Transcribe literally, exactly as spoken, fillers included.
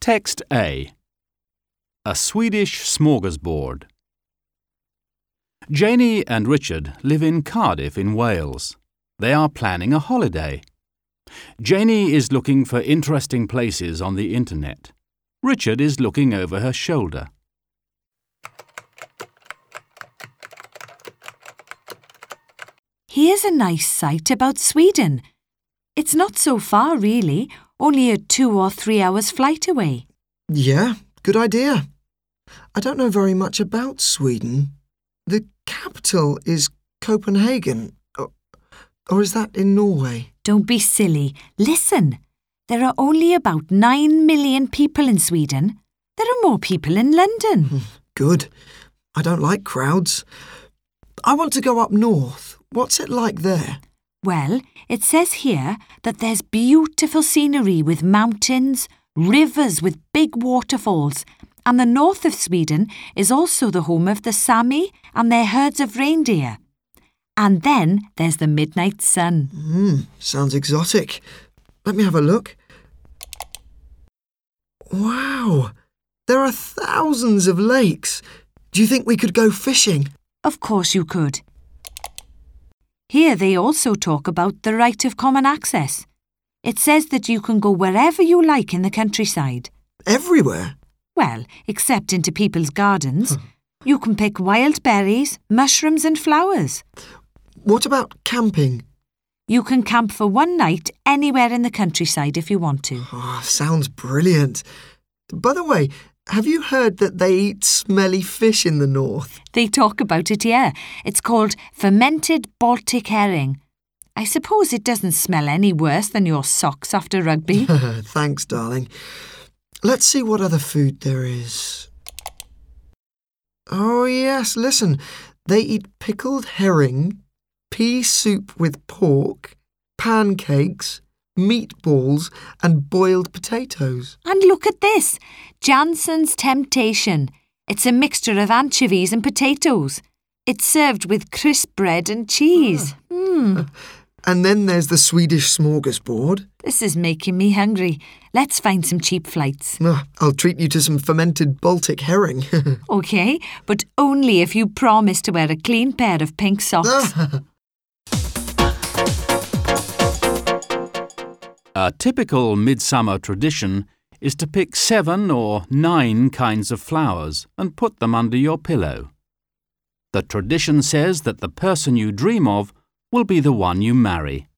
Text A. A Swedish smorgasbord. Janie and Richard live in Cardiff in Wales. They are planning a holiday. Janie is looking for interesting places on the internet. Richard is looking over her shoulder. Here's a nice site about Sweden. It's not so far, really, only a two or three hours flight away. Yeah, good idea. I don't know very much about Sweden. The capital is Copenhagen, or, or is that in Norway? Don't be silly. Listen, there are only about nine million people in Sweden. There are more people in London. Good. I don't like crowds. I want to go up north. What's it like there? Well, it says here that there's beautiful scenery with mountains, rivers with big waterfalls, and the north of Sweden is also the home of the Sami and their herds of reindeer. And then there's the midnight sun. Mm, sounds exotic. Let me have a look. Wow, there are thousands of lakes. Do you think we could go fishing? Of course you could. Here they also talk about the right of common access. It says that you can go wherever you like in the countryside. Everywhere? Well, except into people's gardens. You can pick wild berries, mushrooms and flowers. What about camping? You can camp for one night anywhere in the countryside if you want to. Oh, sounds brilliant. By the way, have you heard that they eat smelly fish in the north? They talk about it here. It's called fermented Baltic herring. I suppose it doesn't smell any worse than your socks after rugby. Thanks, darling. Let's see what other food there is. Oh, yes, listen. They eat pickled herring, pea soup with pork, pancakes, meatballs and boiled potatoes. And look at this, Jansen's Temptation. It's a mixture of anchovies and potatoes. It's served with crisp bread and cheese. Ah. Mm. And then there's the Swedish smorgasbord. This is making me hungry. Let's find some cheap flights. Oh, I'll treat you to some fermented Baltic herring. OK, but only if you promise to wear a clean pair of pink socks. A typical midsummer tradition is to pick seven or nine kinds of flowers and put them under your pillow. The tradition says that the person you dream of will be the one you marry.